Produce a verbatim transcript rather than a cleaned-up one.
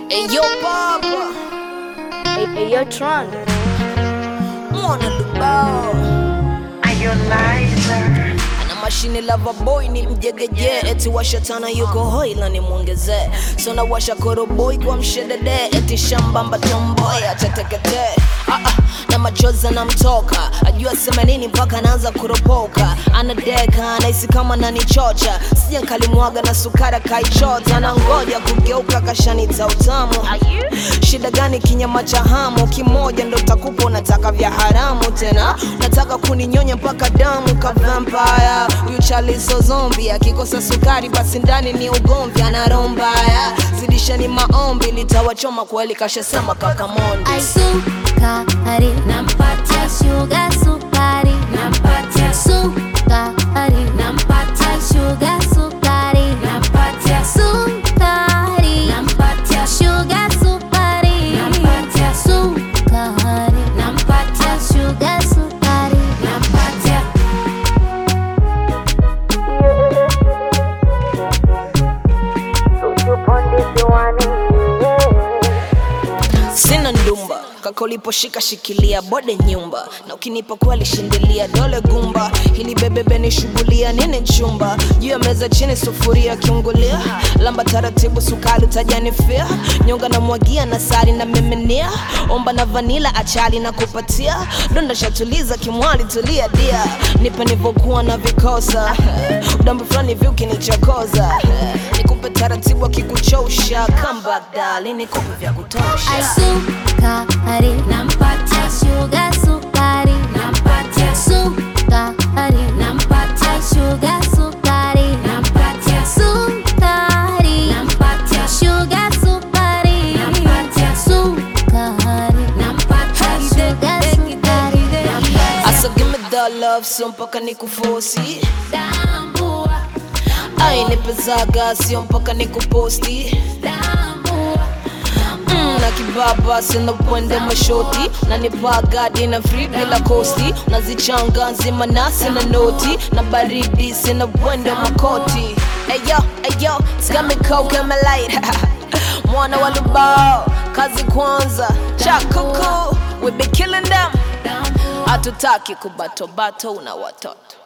Hey yo Papa, Hey, hey, yo, Tron. mwana lubao ana mashine lava boy ni mjegeje, eti washatana yuko hoi la ni muongeze. So na washa koro boy kwa mshedede, eti shambamba tomboy atatekete. Ah ah, na machoza na mtoka, ajua sema nini mpaka naanza kuropoka. Anadeka, anaisi kama nanichocha, sija nkalimwaga na sukara kaichota. Na ngoja kugeuka kashanita utamu. Shida gani kinyama cha hamu, kimoja ndo takupa unataka vya haramu. Tena nataka kuninyonya mpaka damu ka vampire. Huyu chali so zombie, akikosa sukari basi ndani ni ugomvi. Anarombaya, zidisha ni maombi, litawachoma kweli kashasema kaka Mondi. Ay, sukari, nampatia sugar sukari, nampatia sukari, nampatia sugar sukari, nampatia sukari, nampatia sugar sukari, nampatia sukari, nampatia sugar sukari, nampatia. Sina ndumba, kaka uliposhika shikilia bode nyumba. Na ukinipa kweli shindilia dole gumba. Hili bebebe ni shugulia nini chumba. Juu ya meza chini sufuria kiungulia. Lamba taratibu sukari utajanifia. Nyonga na mwagia na sari na mimenia. Omba na vanila achali na kupatia. Donda shatuliza kimwali tulia dia. Nipe nivokuwa na vikosa. Udambu fulani vyuki nichokoza. Nikupe taratibu akikuchosha. Come back darling, nikupe vya kutosha. Ay, sukari, nampatia sugar sukari, nampatia sukari, nampatia sugar sukari, nampatia sukari, nampatia sugar sukari, nampatia sukari, nampatia sugar sukari, Asa give me that love, sio mpaka nikufosi. tambua, Ai nipezaga, sio mpaka nikuposti. Mm, na kibaba sina pwende mashoti. Na nipagadi na free bila kosti. Nazichanga nzima na sina noti. Na baridi sina pwende makoti. Ayo, ayo, it's got me coke and my light. Mwana wa lubao, kazi kwanza. Cha kuku, we be killing them. Hatutaki kubatobato na watoto.